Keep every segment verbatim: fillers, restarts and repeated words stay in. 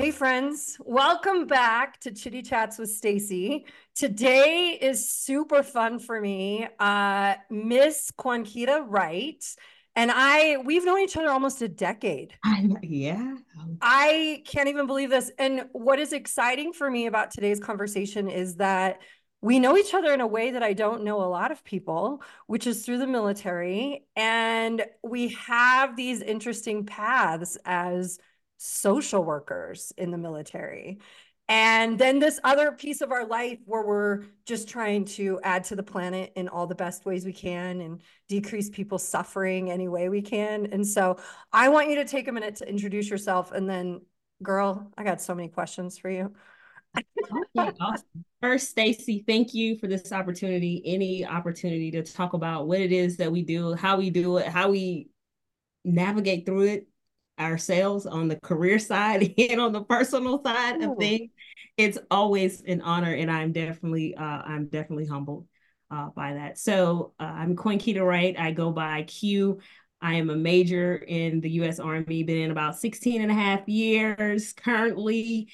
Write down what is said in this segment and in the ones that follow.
Hey friends, welcome back to Chitty Chats with Stacy. Today is super fun for me. Uh, Miss Quanquita Wright and I, we've known each other almost a decade. I, yeah. I can't even believe this. And what is exciting for me about today's conversation is that we know each other in a way that I don't know a lot of people, which is through the military. And we have these interesting paths as social workers in the military. And then this other piece of our life where we're just trying to add to the planet in all the best ways we can and decrease people's suffering any way we can. And so I want you to take a minute to introduce yourself. And then, girl, I got so many questions for you. Okay, awesome. First, Stacy, thank you for this opportunity, any opportunity to talk about what it is that we do, how we do it, how we navigate through it ourselves on the career side and on the personal side of Ooh. things. It's always an honor, and I'm definitely, uh, I'm definitely humbled uh, by that. So uh, I'm Quanquita Wright. I go by Q. I am a major in the U S Army, been in about sixteen and a half years. Currently,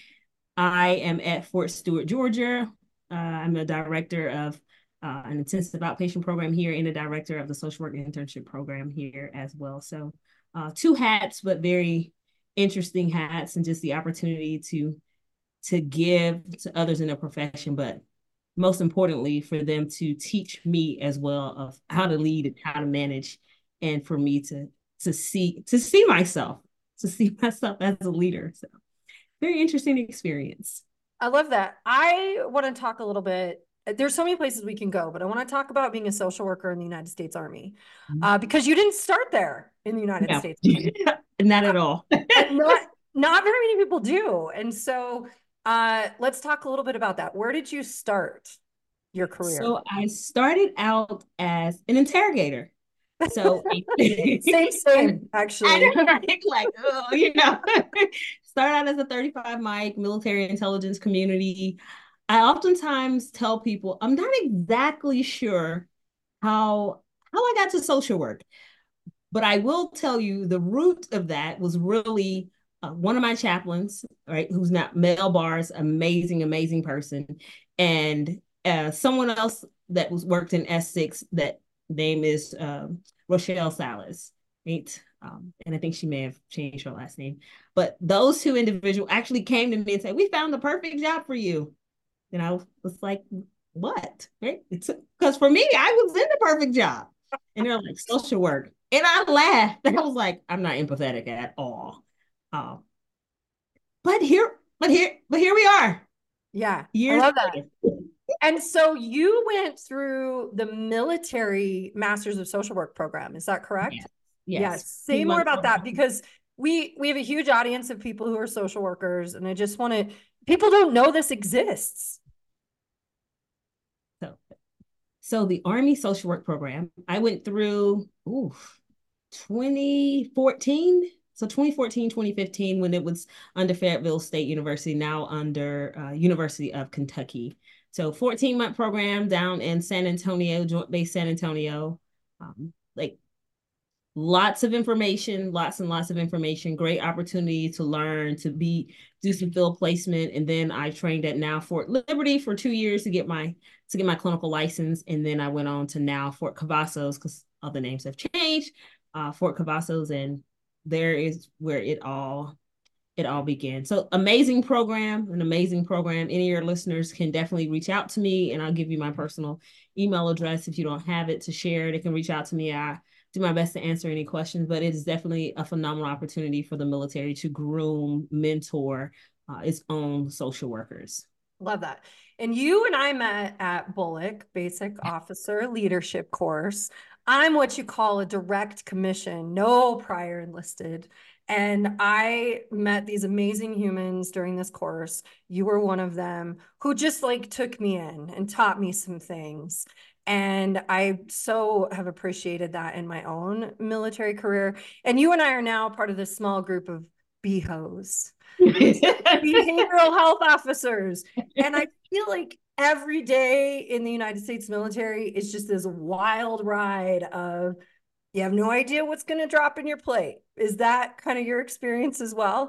I am at Fort Stewart, Georgia. Uh, I'm a director of uh, an intensive outpatient program here and a director of the social work internship program here as well. So uh, two hats, but very interesting hats, and just the opportunity to to give to others in their profession, but most importantly for them to teach me as well of how to lead and how to manage, and for me to to see to see myself to see myself as a leader. So very interesting experience. I love that. I want to talk a little bit. There's so many places we can go, but I want to talk about being a social worker in the United States Army uh, because you didn't start there in the United No, States Army. not at all. And not not very many people do. And so uh, let's talk a little bit about that. Where did you start your career? So I started out as an interrogator. So Same, and same, I actually. know, right? Like, oh, you know, start out as a thirty-five mic military intelligence community. I oftentimes tell people I'm not exactly sure how how I got to social work, but I will tell you the root of that was really uh, one of my chaplains, right, who's not Mel Barr's amazing, amazing person, and uh, someone else that was worked in S six that name is um, Rochelle Salas, right? Um, and I think she may have changed her last name. But those two individuals actually came to me and said, "We found the perfect job for you." And I was like, "What?" Right? It's because for me, I was in the perfect job. And they're like, social work. And I laughed. I was like, I'm not empathetic at all. Um, but here, but here, but here we are, Yeah, I years love that. later. And so you went through the military Masters of Social Work program. Is that correct? Yes, yes. Yes. Few Say more months about that old. because we we have a huge audience of people who are social workers, and I just want to. People don't know this exists. So, so the Army social work program, I went through, ooh, twenty fourteen. So twenty fourteen, twenty fifteen, when it was under Fayetteville State University, now under uh, University of Kentucky. So fourteen month program down in San Antonio, Joint Base San Antonio. Um, like lots of information, lots and lots of information, great opportunity to learn, to be, do some field placement. And then I trained at now Fort Liberty for two years to get my, to get my clinical license. And then I went on to now Fort Cavazos, because all the names have changed, uh, Fort Cavazos. And there is where it all, it all began. So amazing program, an amazing program. Any of your listeners can definitely reach out to me, and I'll give you my personal email address if you don't have it to share. They can reach out to me. I do my best to answer any questions, but it is definitely a phenomenal opportunity for the military to groom, mentor uh, its own social workers. Love that. And you and I met at Bullock Basic Officer Leadership course. I'm what you call a direct commission, no prior enlisted. And I met these amazing humans during this course. You were one of them who just like took me in and taught me some things. And I so have appreciated that in my own military career. And you and I are now part of this small group of B H Os, behavioral health officers. And I feel like every day in the United States military is just this wild ride of you have no idea what's going to drop in your plate. Is that kind of your experience as well?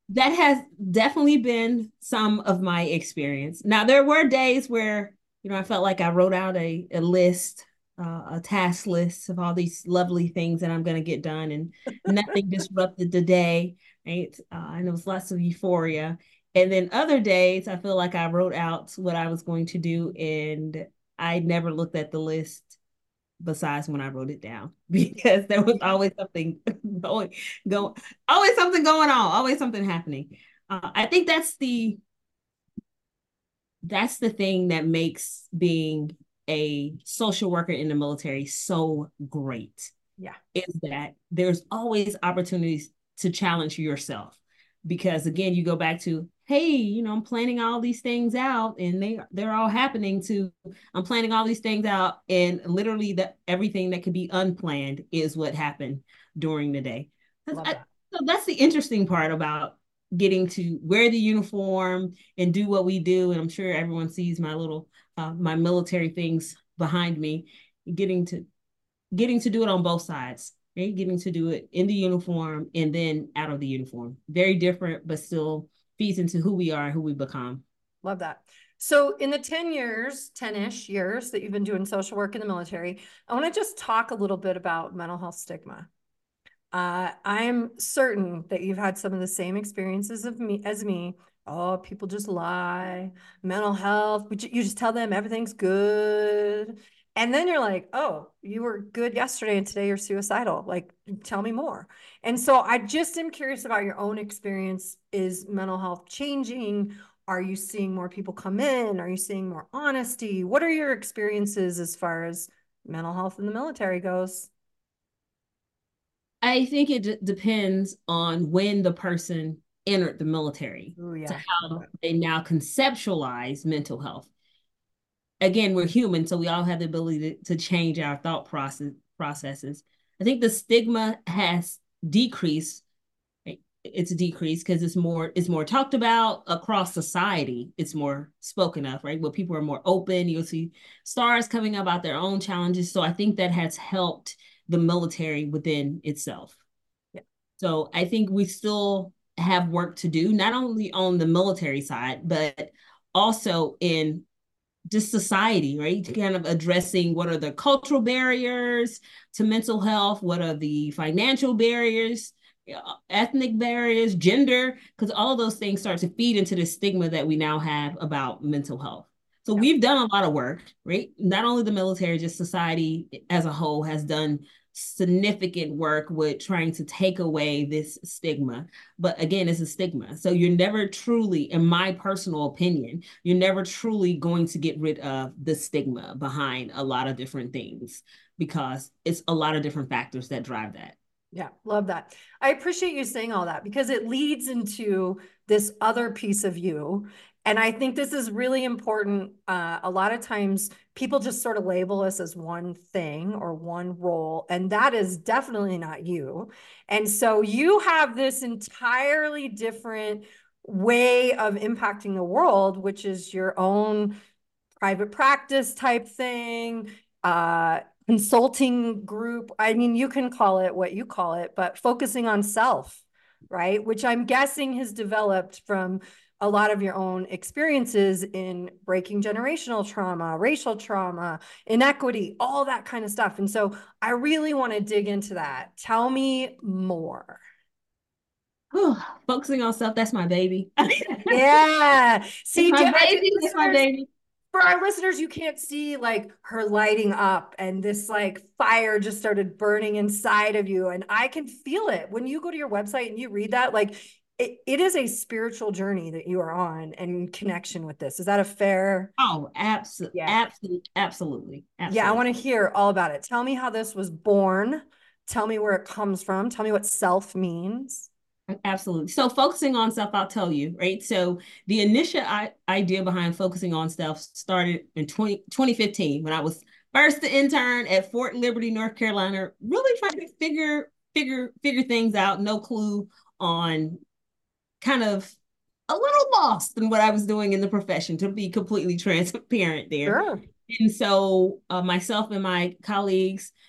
that has definitely been some of my experience. Now, there were days where, you know, I felt like I wrote out a, a list, uh, a task list of all these lovely things that I'm going to get done, and nothing disrupted the day, right? Uh, and there was lots of euphoria. And then other days, I feel like I wrote out what I was going to do, and I never looked at the list besides when I wrote it down because there was always something going, going, always something going on, always something happening. Uh, I think that's the that's the thing that makes being a social worker in the military so great. Yeah. Is that there's always opportunities to challenge yourself, because again, you go back to, hey, you know, I'm planning all these things out and they they're all happening, to I'm planning all these things out, and literally that everything that could be unplanned is what happened during the day. Love I, that. so that's the interesting part about getting to wear the uniform and do what we do. And I'm sure everyone sees my little uh, my military things behind me, getting to getting to do it on both sides, right? Getting to do it in the uniform and then out of the uniform. Very different, but still feeds into who we are and who we become. Love that. So in the ten years, ten-ish years that you've been doing social work in the military, I want to just talk a little bit about mental health stigma. Uh, I'm certain that you've had some of the same experiences of me as me. Oh, people just lie. Mental health, you just tell them everything's good. And then you're like, oh, you were good yesterday and today you're suicidal. Like, tell me more. And so I just am curious about your own experience. Is mental health changing? Are you seeing more people come in? Are you seeing more honesty? What are your experiences as far as mental health in the military goes? I think it d- depends on when the person entered the military Oh, to yeah. how they now conceptualize mental health. Again, we're human, so we all have the ability to, to change our thought process processes. I think the stigma has decreased. It's decreased because it's more it's more talked about across society. It's more spoken of, right? Where people are more open. You'll see stars coming about their own challenges. So I think that has helped the military within itself. Yeah. So I think we still have work to do, not only on the military side, but also in just society, right? Kind of addressing what are the cultural barriers to mental health, what are the financial barriers, ethnic barriers, gender, because all of those things start to feed into the stigma that we now have about mental health. So Yeah. we've done a lot of work, right? Not only the military, just society as a whole has done significant work with trying to take away this stigma. But again, it's a stigma. So you're never truly, in my personal opinion, you're never truly going to get rid of the stigma behind a lot of different things, because it's a lot of different factors that drive that. Yeah, love that. I appreciate you saying all that because it leads into this other piece of you. And I think this is really important. Uh, a lot of times people just sort of label us as one thing or one role, and that is definitely not you. And so you have this entirely different way of impacting the world, which is your own private practice type thing, uh, consulting group. I mean, you can call it what you call it, but focusing on self, right? Which I'm guessing has developed from a lot of your own experiences in breaking generational trauma, racial trauma, inequity, all that kind of stuff. And so I really want to dig into that. Tell me more. Whew, focusing on self, that's my baby. Yeah. It's See, my again, baby, that's my listeners, baby. for our listeners, you can't see like her lighting up and this like fire just started burning inside of you. And I can feel it when you go to your website and you read that. Like it, it is a spiritual journey that you are on and connection with this. Is that a fair? Oh, absolutely, Yeah. absolutely, absolutely, Yeah. I absolutely. want to hear all about it. Tell me how this was born. Tell me where it comes from. Tell me what self means. Absolutely. So focusing on self, I'll tell you, right? So the initial I- idea behind focusing on self started in twenty, twenty fifteen when I was first the intern at Fort Liberty, North Carolina, really trying to figure figure figure things out, no clue on kind of a little lost in what I was doing in the profession, to be completely transparent there. Sure. And so uh, myself and my colleagues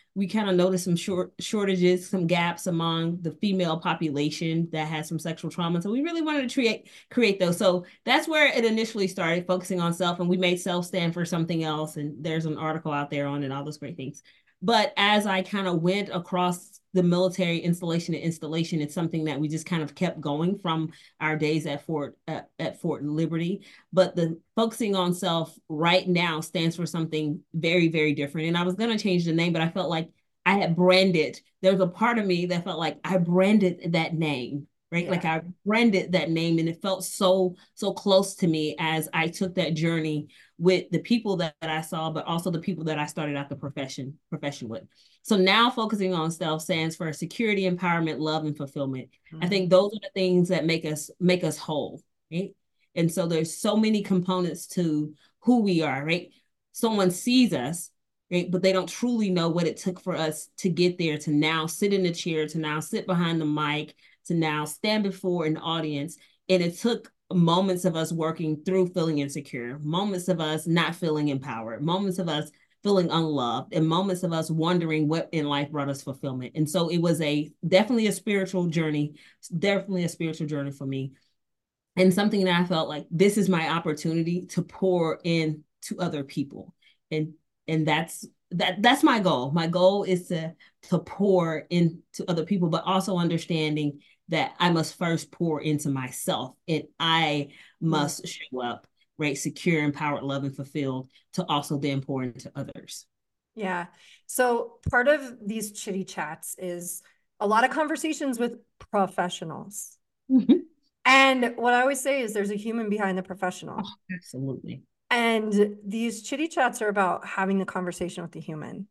we kind of noticed some short shortages, some gaps among the female population that has some sexual trauma. So we really wanted to create create those. So that's where it initially started, focusing on self, and we made self stand for something else. And there's an article out there on it, all those great things. But as I kind of went across the military installation to installation, it's something that we just kind of kept going from our days at Fort at, at Fort Liberty. But the focusing on self right now stands for something very, very different. And I was going to change the name, but I felt like I had branded. There was a part of me that felt like I branded that name, right? Yeah. Like I branded that name, and it felt so, so close to me as I took that journey with the people that, that I saw, but also the people that I started out the profession profession with. So now focusing on self stands for security, empowerment, love, and fulfillment. Mm-hmm. I think those are the things that make us make us whole, right? And so there's so many components to who we are, right? Someone sees us, right? But they don't truly know what it took for us to get there, to now sit in the chair, to now sit behind the mic, to now stand before an audience. And it took moments of us working through feeling insecure, moments of us not feeling empowered, moments of us feeling unloved, and moments of us wondering what in life brought us fulfillment. And so it was a definitely a spiritual journey, definitely a spiritual journey for me. And something that I felt like this is my opportunity to pour in to other people. And and that's that that's my goal. My goal is to to pour into other people, but also understanding that I must first pour into myself, and I must show up, right, secure, empowered, loved, and fulfilled, to also then pour into others. Yeah. So part of these chitty chats is a lot of conversations with professionals. Mm-hmm. And what I always say is there's a human behind the professional. Oh, absolutely. And these chitty chats are about having the conversation with the human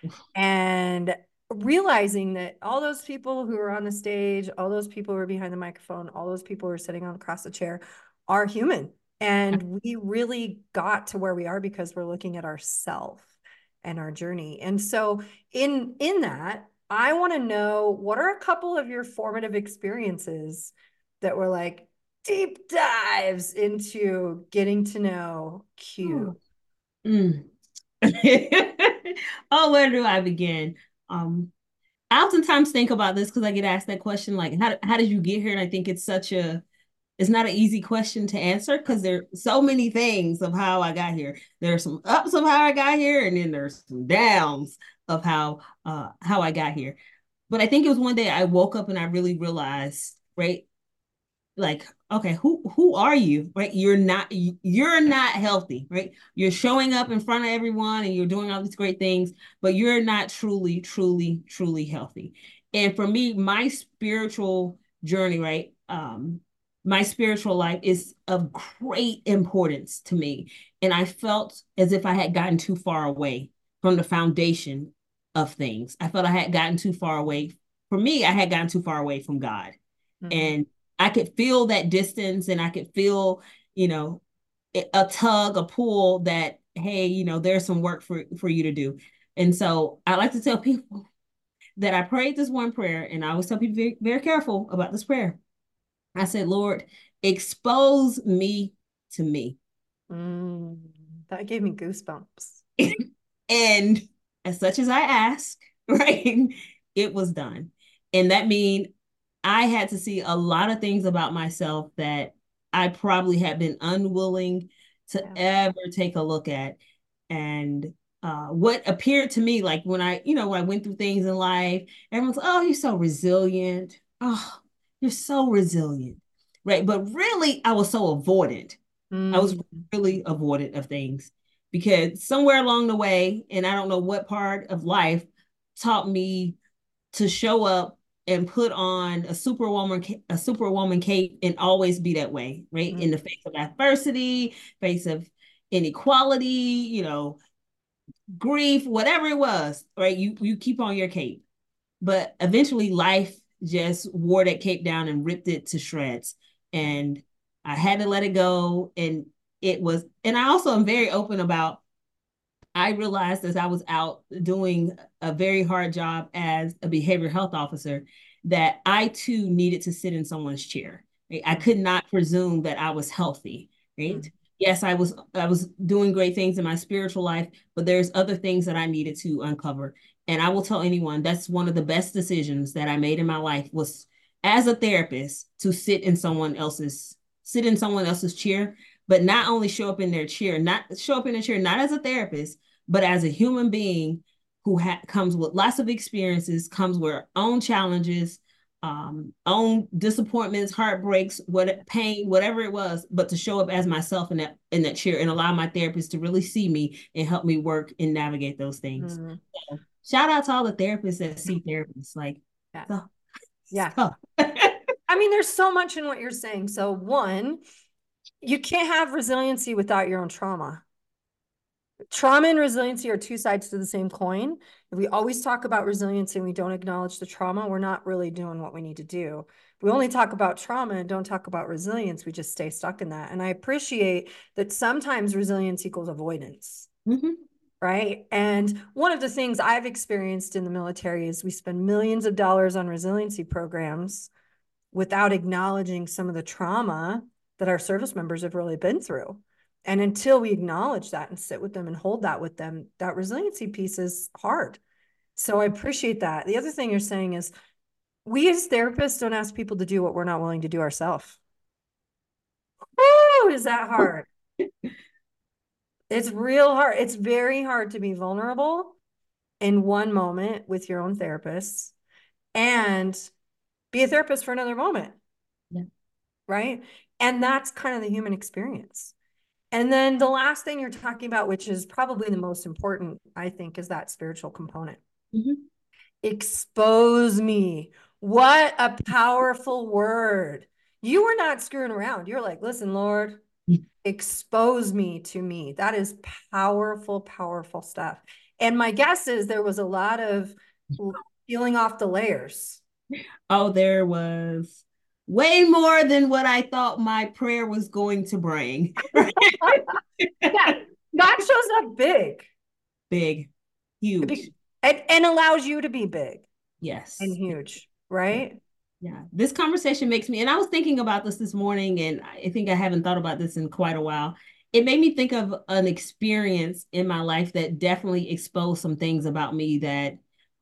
and realizing that all those people who are on the stage, all those people who are behind the microphone, all those people who are sitting on across the chair are human. And we really got to where we are because we're looking at ourselves and our journey. And so in, in that, I want to know, what are a couple of your formative experiences that were like deep dives into getting to know Q? Oh, mm. Oh, where do I begin? Um, I oftentimes think about this because I get asked that question, like, how, how did you get here? And I think it's such a, it's not an easy question to answer because there are so many things of how I got here. There are some ups of how I got here, and then there's some downs of how uh, how I got here. But I think it was one day I woke up and I really realized, right, like, okay, who who are you, right? You're not you're not healthy, right? You're showing up in front of everyone and you're doing all these great things, but you're not truly, truly, truly healthy. And for me, my spiritual journey, right? Um, my spiritual life is of great importance to me. And I felt as if I had gotten too far away from the foundation of things. I felt I had gotten too far away. For me, I had gotten too far away from God. Mm-hmm. And I could feel that distance, and I could feel, you know, a tug, a pull that, hey, you know, there's some work for, for you to do. And so I like to tell people that I prayed this one prayer, and I always tell people very, very careful about this prayer. I said, Lord, expose me to me. Mm, that gave me goosebumps. And as such as I asked, right, it was done. And that means I had to see a lot of things about myself that I probably had been unwilling to yeah. ever take a look at. And uh, what appeared to me, like when I, you know, when I went through things in life, everyone's like, oh, you're so resilient. Oh, you're so resilient. Right. But really, I was so avoidant. Mm. I was really avoidant of things because somewhere along the way, and I don't know what part of life taught me to show up and put on a superwoman, a superwoman cape and always be that way, right? Mm-hmm. In the face of adversity, face of inequality, you know, grief, whatever it was, right? You you keep on your cape. But eventually life just wore that cape down and ripped it to shreds. And I had to let it go. And it was, and I also am very open about, I realized as I was out doing a very hard job as a behavioral health officer that I too needed to sit in someone's chair. Right? I could not presume that I was healthy, right? Mm-hmm. yes, I was I was doing great things in my spiritual life, but there's other things that I needed to uncover. And I will tell anyone that's one of the best decisions that I made in my life was as a therapist to sit in someone else's sit in someone else's chair, but not only show up in their chair, not show up in their chair, not as a therapist, but as a human being who ha- comes with lots of experiences, comes with her own challenges, um, own disappointments, heartbreaks, what pain, whatever it was, but to show up as myself in that in that chair and allow my therapist to really see me and help me work and navigate those things. Mm, So, shout out to all the therapists that see therapists. Like, yeah. so, Yeah. so. I mean, there's so much in what you're saying. So, one, you can't have resiliency without your own trauma. Trauma and resiliency are two sides to the same coin. If we always talk about resiliency and we don't acknowledge the trauma, we're not really doing what we need to do. If we only talk about trauma and don't talk about resilience, we just stay stuck in that. And I appreciate that sometimes resilience equals avoidance. Mm-hmm. Right. And one of the things I've experienced in the military is we spend millions of dollars on resiliency programs without acknowledging some of the trauma that our service members have really been through. And until we acknowledge that and sit with them and hold that with them, that resiliency piece is hard. So I appreciate that. The other thing you're saying is we as therapists don't ask people to do what we're not willing to do ourselves. Oh, is that hard? It's real hard. It's very hard to be vulnerable in one moment with your own therapist and be a therapist for another moment. Yeah. Right. And that's kind of the human experience. And then the last thing you're talking about, which is probably the most important, I think, is that spiritual component. Mm-hmm. Expose me. What a powerful word. You were not screwing around. You're like, listen, Lord, expose me to me. That is powerful, powerful stuff. And my guess is there was a lot of peeling off the layers. Oh, there was way more than what I thought my prayer was going to bring. Yeah, God shows up big. Big, huge. And, and allows you to be big and Yes. huge, right? Yeah, this conversation makes me, and I was thinking about this this morning, and I think I haven't thought about this in quite a while. It made me think of an experience in my life that definitely exposed some things about me that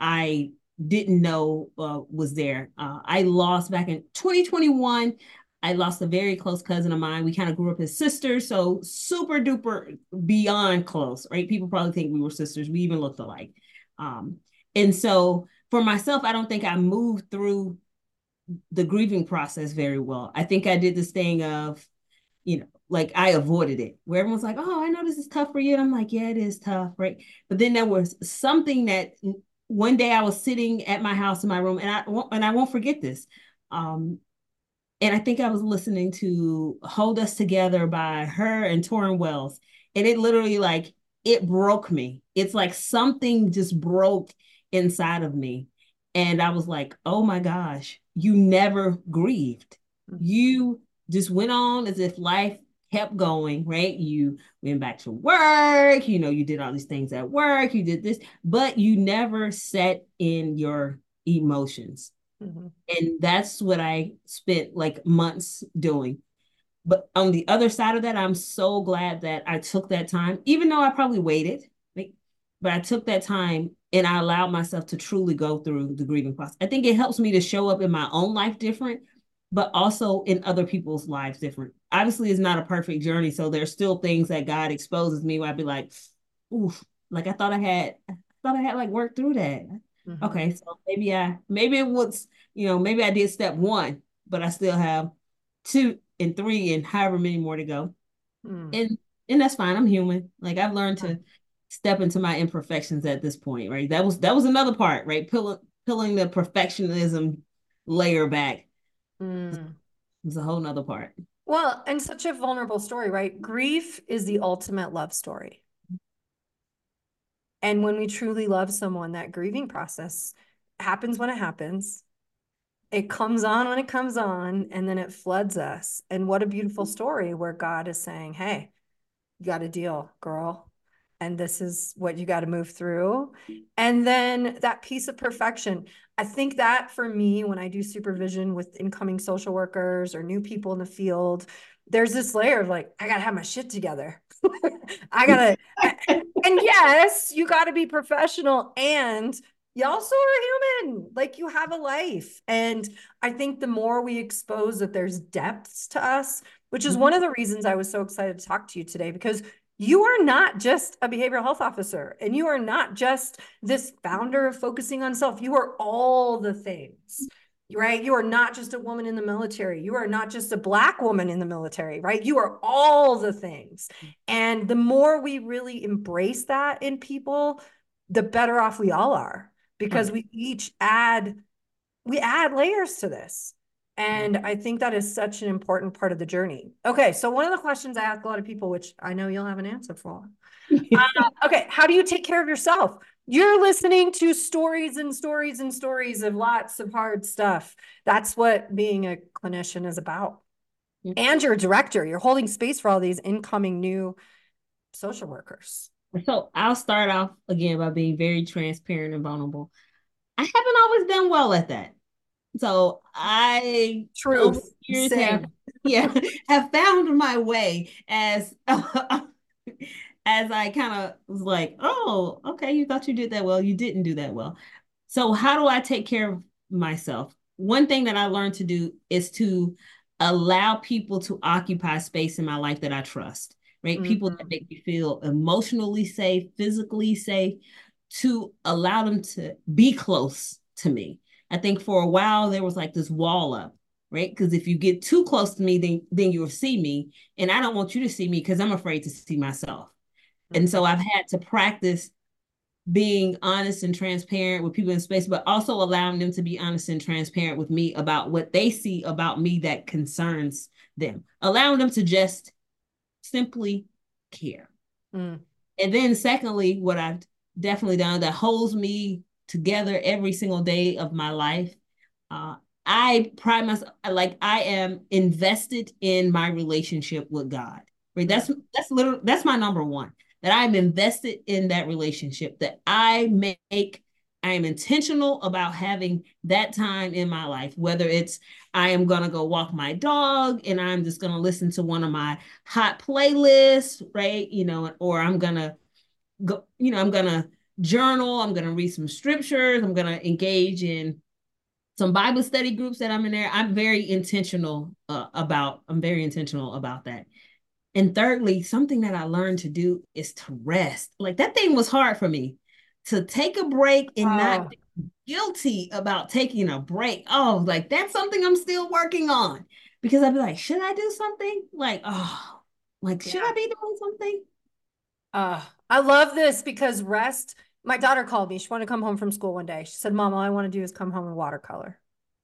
I didn't know uh, was there. Uh, I lost back in twenty twenty-one. I lost a very close cousin of mine. We kind of grew up as sisters, so super duper beyond close, right? People probably think we were sisters. We even looked alike. Um, and so for myself, I don't think I moved through the grieving process very well. I think I did this thing of, you know, like I avoided it where everyone's like, oh, I know this is tough for you. And I'm like, yeah, it is tough. Right. But then there was something that one day I was sitting at my house in my room and I won't, and I won't forget this. Um, and I think I was listening to Hold Us Together by her and Torrin Wells. And it literally like, it broke me. It's like something just broke inside of me. And I was like, oh my gosh, you never grieved. You just went on as if life kept going, right? You went back to work, you know, you did all these things at work, you did this, but you never sat in your emotions. Mm-hmm. And that's what I spent like months doing. But on the other side of that, I'm so glad that I took that time, even though I probably waited, like, but I took that time and I allowed myself to truly go through the grieving process. I think it helps me to show up in my own life different, but also in other people's lives different. Obviously, it's not a perfect journey. So there's still things that God exposes me where I'd be like, oof, like I thought I had, I thought I had like worked through that. Mm-hmm. Okay, so maybe I, maybe it was, you know, maybe I did step one, but I still have two and three and however many more to go. Mm. And and that's fine. I'm human. Like I've learned to step into my imperfections at this point, right? That was that was another part, right? Pulling pulling the perfectionism layer back. Mm. Was a whole nother part. Well, and such a vulnerable story, right? Grief is the ultimate love story. And when we truly love someone, that grieving process happens when it happens. It comes on when it comes on, and then it floods us. And what a beautiful story where God is saying, hey, you got to deal, girl. And this is what you got to move through. And then that piece of perfection. I think that for me, when I do supervision with incoming social workers or new people in the field, there's this layer of like, I gotta have my shit together. I gotta, and yes, you gotta be professional, and you also are human. Like you have a life. And I think the more we expose that there's depths to us, which is one Mhm. of the reasons I was so excited to talk to you today, because you are not just a behavioral health officer and you are not just this founder of focusing on self. You are all the things, right? You are not just a woman in the military. You are not just a Black woman in the military, right? You are all the things. And the more we really embrace that in people, the better off we all are, because Right. we each add, we add layers to this. Right. And I think that is such an important part of the journey. Okay, so one of the questions I ask a lot of people, which I know you'll have an answer for. Uh, okay, how do you take care of yourself? You're listening to stories and stories and stories of lots of hard stuff. That's what being a clinician is about. And you're a director. You're holding space for all these incoming new social workers. So I'll start off again by being very transparent and vulnerable. I haven't always done well at that. So I, over Truth. the years, have Same. yeah have found my way as uh, as I kind of was like, oh, okay, you thought you did that well, you didn't do that well. So how do I take care of myself? One thing that I learned to do is to allow people to occupy space in my life that I trust, right? People that Mm-hmm. make me feel emotionally safe, physically safe, to allow them to be close to me. I think for a while there was like this wall up, right? Because if you get too close to me, then then you'll see me, and I don't want you to see me because I'm afraid to see myself. And Mm-hmm. so I've had to practice being honest and transparent with people in space, but also allowing them to be honest and transparent with me about what they see about me that concerns them, allowing them to just simply care. Mm. And then, secondly, what I've definitely done that holds me together every single day of my life, uh, I pride myself, like I am invested in my relationship with God. Right? Mm. That's that's literally that's my number one. That I'm invested in that relationship. That I make. I am intentional about having that time in my life, whether it's I am going to go walk my dog and I'm just going to listen to one of my hot playlists, right? You know, or I'm going to go, you know, I'm going to journal, I'm going to read some scriptures, I'm going to engage in some Bible study groups that I'm in there. I'm very intentional uh, about, I'm very intentional about that. And thirdly, something that I learned to do is to rest. Like that thing was hard for me to take a break and not Oh, feel guilty about taking a break. Oh, like that's something I'm still working on because I'd be like, should I do something? Like, oh, like, should I yeah. be doing something? Uh, I love this because rest. My daughter called me. She wanted to come home from school one day. She said, Mom, all I want to do is come home and watercolor.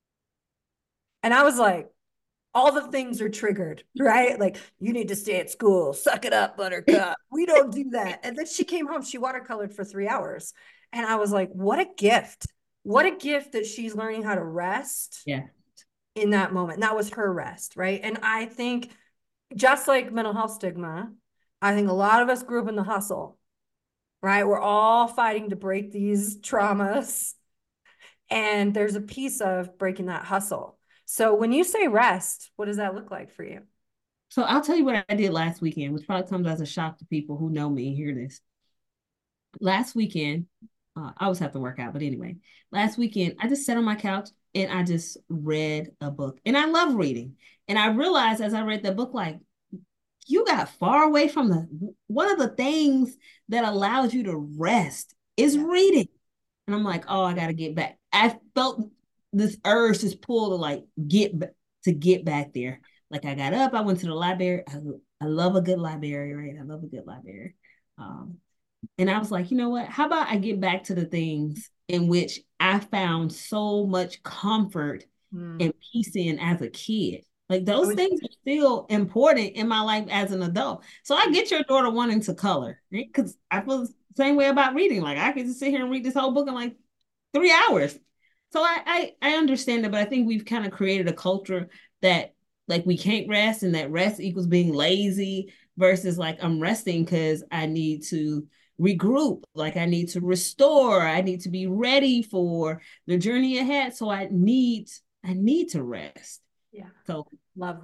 And I was like, all the things are triggered, right? Like, you need to stay at school. Suck it up, buttercup. We don't do that. And then she came home, she watercolored for three hours. And I was like, what a gift. What a gift that she's learning how to rest Yeah. in that moment. And that was her rest, right? And I think just like mental health stigma, I think a lot of us grew up in the hustle, right? We're all fighting to break these traumas. And there's a piece of breaking that hustle. So when you say rest, what does that look like for you? So I'll tell you what I did last weekend, which probably comes as a shock to people who know me and hear this. Last weekend, uh, I always have to work out, but anyway, last weekend I just sat on my couch and I just read a book. And I love reading. And I realized as I read the book, like you got far away from the one of the things that allows you to rest is Yeah. reading. And I'm like, oh, I gotta get back. I felt this urge, this pull to like get to get back there. Like I got up, I went to the library. I, I love a good library, right? I love a good library. Um, and I was like, you know what? How about I get back to the things in which I found so much comfort Mm. and peace in as a kid? Like I those was, things are still important in my life as an adult. So I get your daughter wanting to color, right? Because I feel the same way about reading. Like I could just sit here and read this whole book in like three hours. So I I, I understand it, but I think we've kind of created a culture that like we can't rest and that rest equals being lazy versus like I'm resting because I need to regroup, like I need to restore, I need to be ready for the journey ahead. So I need I need to rest. yeah, So love that.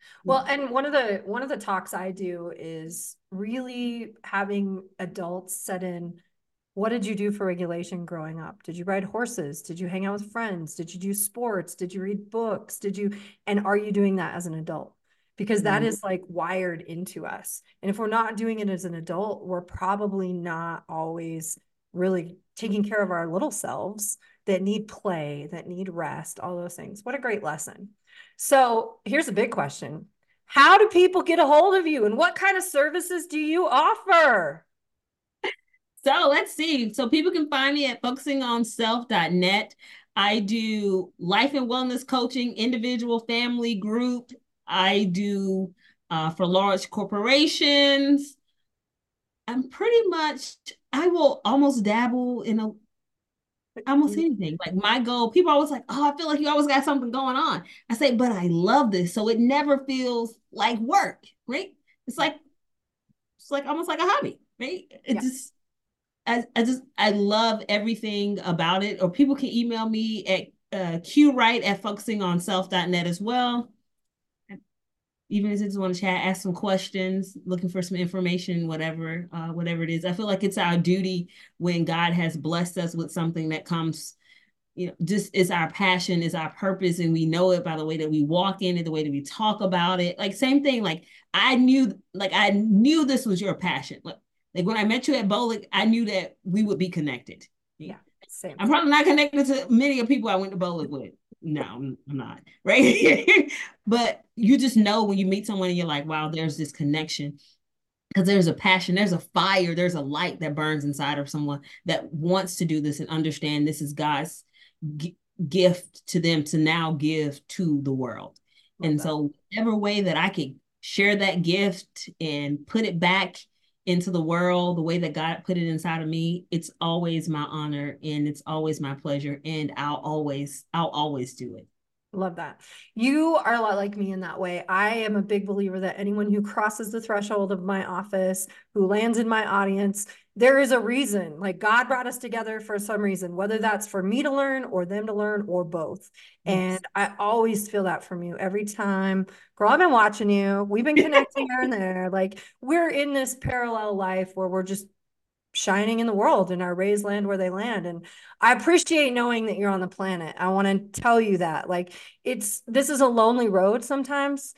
Well, and one of the one of the talks I do is really having adults set in, what did you do for regulation growing up? Did you ride horses? Did you hang out with friends? Did you do sports? Did you read books? Did you, and are you doing that as an adult? Because that Mm-hmm. is like wired into us. And if we're not doing it as an adult, we're probably not always really taking care of our little selves that need play, that need rest, all those things. What a great lesson. So here's a big question. How do people get a hold of you and what kind of services do you offer? So let's see. So people can find me at focusing on self dot net. I do life and wellness coaching, individual, family, group. I do uh, for large corporations. I'm pretty much, I will almost dabble in a, almost anything. Like my goal, people always like, oh, I feel like you always got something going on. I say, but I love this. So it never feels like work, right? It's Yeah. like, it's like almost like a hobby, right? It Yeah. just, I, I just I love everything about it. Or people can email me at uh, qwright at focusing on self dot net as well. Even if they just want to chat, ask some questions, looking for some information, whatever, uh, whatever it is. I feel like it's our duty when God has blessed us with something that comes, you know, just is our passion, is our purpose, and we know it by the way that we walk in it, the way that we talk about it. Like same thing. Like I knew, like I knew this was your passion. Like, like when I met you at Bolick, I knew that we would be connected. Yeah. Same. I'm probably not connected to many of the people I went to Bolick with. No, I'm not. Right. But you just know when you meet someone and you're like, wow, there's this connection because there's a passion, there's a fire, there's a light that burns inside of someone that wants to do this and understand this is God's g- gift to them to now give to the world. Love And that. so, whatever way that I could share that gift and put it back into the world, the way that God put it inside of me, it's always my honor and it's always my pleasure. And I'll always, I'll always do it. Love that. You are a lot like me in that way. I am a big believer that anyone who crosses the threshold of my office, who lands in my audience, there is a reason. Like God brought us together for some reason, whether that's for me to learn or them to learn or both. And Yes. I always feel that from you every time. Girl, I've been watching you. We've been connecting here and there. Like we're in this parallel life where we're just shining in the world and our rays land where they land. And I appreciate knowing that you're on the planet. I want to tell you that. Like it's this is a lonely road sometimes,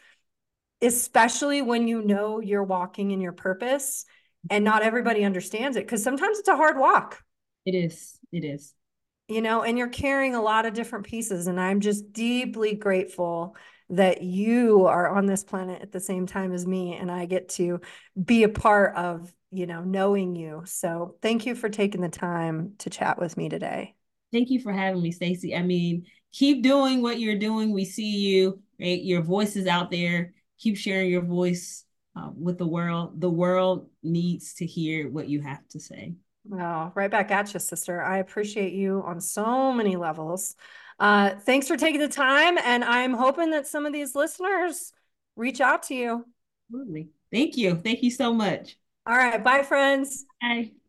especially when you know you're walking in your purpose and not everybody understands it because sometimes it's a hard walk, It is. It is. you know, and you're carrying a lot of different pieces. And I'm just deeply grateful that you are on this planet at the same time as me and I get to be a part of, you know, knowing you. So thank you for taking the time to chat with me today. Thank you for having me, Stacey. I mean, keep doing what you're doing. We see you, right? Your voice is out there. Keep sharing your voice uh, with the world. The world needs to hear what you have to say. Well, right back at you, sister. I appreciate you on so many levels. Uh, thanks for taking the time. And I'm hoping that some of these listeners reach out to you. Absolutely. Thank you. Thank you so much. All right. Bye, friends. Bye.